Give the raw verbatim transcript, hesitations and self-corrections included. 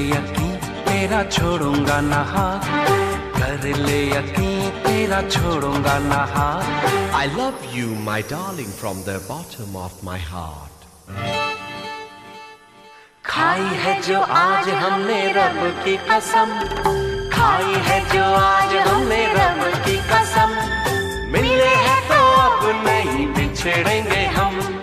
यकीन तेरा छोड़ूंगा ना हाथ, कर ले यकीन तेरा छोड़ूंगा ना हाथ। I love you my darling from the bottom of my heart। खाई है जो आज हमने रब की कसम, खाई है जो आज हमने रब की कसम, मिले हैं तो अब नहीं बिछड़ेंगे हम।